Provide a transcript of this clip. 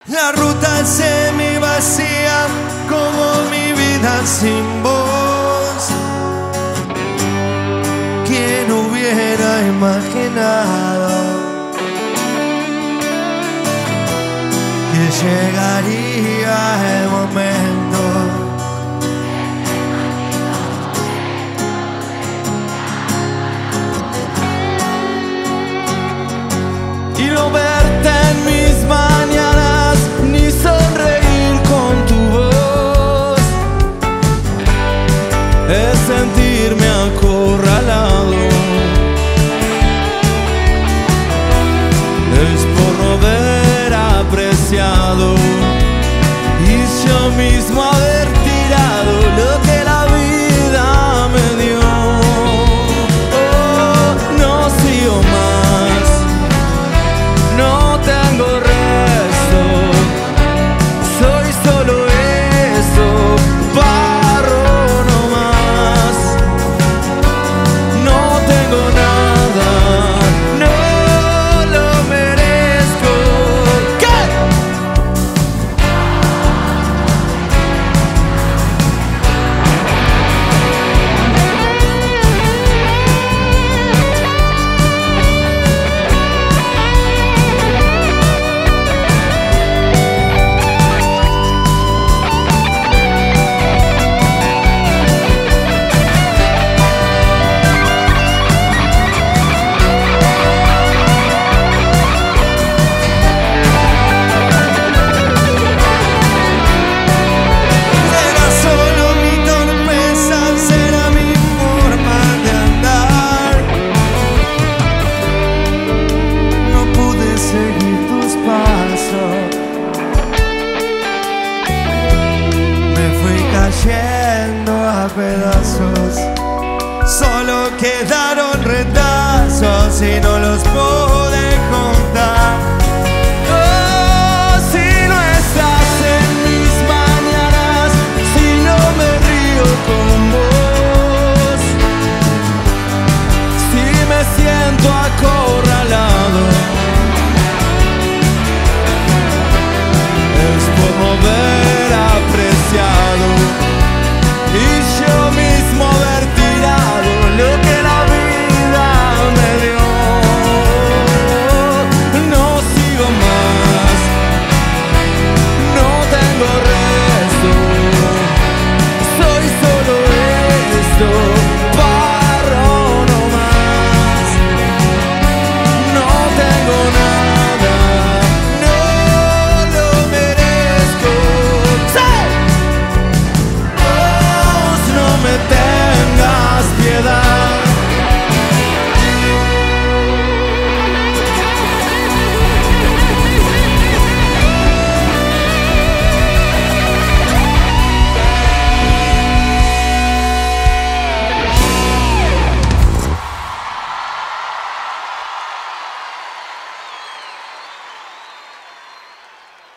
La ruta semi vacía como mi vida sin voz. ¿Quién hubiera imaginado que llegaría el momento y no verte en mis mañanas ni sonreír con tu voz? Es sentirme acorralado, es por no haber apreciado y yo mismo haber tirado lo que la vida me dio. Oh, no sigo más, no tengo resto, soy solo eso, barro nomás. No tengo nada, no lo merezco. ¿Qué? Será solo mi torpeza, será mi forma de andar. No pude seguir tus pasos, me fui cayendo a pedazos. Solo quedaron retazos y no los puedo